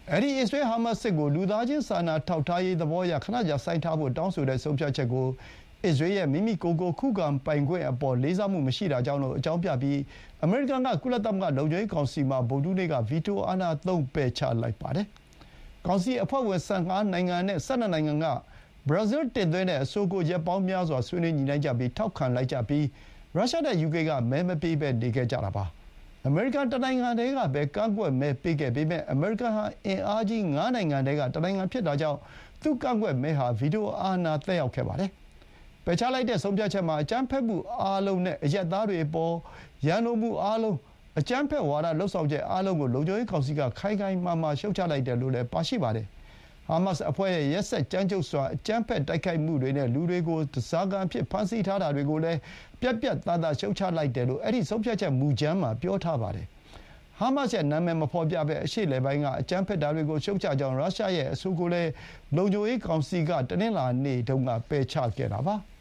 အဲဒီအစ္စရေးဟာမတ်စ်စစ်ကိုလူသားချင်းစာနာထောက်ထားရေးသဘောအရခဏကြာဆိုင်းထားဖို့တောင်းဆိုတဲ့ဆုံးဖြတ်ချက်ကိုအစ္စရေးရဲ့မိမိကိုယ်ကိုခုခံပိုင်ခွင့်အပေါ်လေးစားမှုမရှိတာကြောင့်လို့အကြောင်းပြပြီးအမေရိကန်ကကုလသမဂ္ဂလုံခြုံရေးကောင်စီမှာဗုဒ္ဓဟူးနေ့ကဗီတိုအာဏာသုံးပယ်ချလိုက်ပါတယ်။ကောင်စီအဖွဲ့ဝင်15နိုင်ငံနဲ့12နိုင်ငံကဘရာဇီးတင်သွင်းတဲ့အဆိုကိုရက်ပေါင်းများစွာဆွေးနွေးညှိနှိုင်းကြပြီးထောက်ခံလိုက်ကြပြီးရုရှားနဲ့ယူကေကမဲမပေးဘဲနေခဲ့ကြတာပါ။အမေရိကန်တနိုင်ငံတည်းကပဲကန့်ကွက်မဲပေးခဲ့ပေမဲ့အမေရိကန်ဟာအင်အားကြီး9နိုင်ငံတည်းကတနိုင်ငံဖြစ်တာကြောင့်သူ့ကန့်ကွက်မဲဟာဗီတိုအာဏာသက်ရောက်ခဲ့ပါတယ်။ပယ်ချလိုက်တဲ့ဆုံးဖြတ်ချက်မှာအကြမ်းဖက်မှုအားလုံးနဲ့အရပ်သားတွေအပေါ်ရန်လိုမှုအားလုံးအကြမ်းဖက်ဝါဒလှုပ်ဆောင်ချက်အားလုံးကိုလုံခြုံရေးကောင်စီကခိုင်ခိုင်မာမာရှုတ်ချလိုက်တယ်လို့လည်းပါရှိပါတယ်။ဟာမတ်စ်အဖွဲ့ရဲ့ရက်စက်ကြမ်းကြုတ်စွာအကြမ်းဖက်တိုက်ခိုက်မှုတွေနဲ့လူတွေကိုဓားစာခံအဖြစ်ဖမ်းဆီးထားတာတွေကိုလည်းပြတ်ပြတ်သားသားရှုတ်ချလိုက်တယ်လို့အဲဒီဆုံးဖြတ်ချက်မူကြမ်းမှာပြောထားပါတယ်။ဟာမတ်စ်ရဲ့နာမည်မဖော်ပြဘဲအရှေ့အလယ်ပိုင်းကအကြမ်းဖက်တာတွေကိုရှုတ်ချကြောင်းရုရှားရဲ့အဆိုကိုလည်းလုံခြုံရေးကောင်စီကတနင်္လာနေ့တုန်းကပယ်ချခဲ့တာပါ။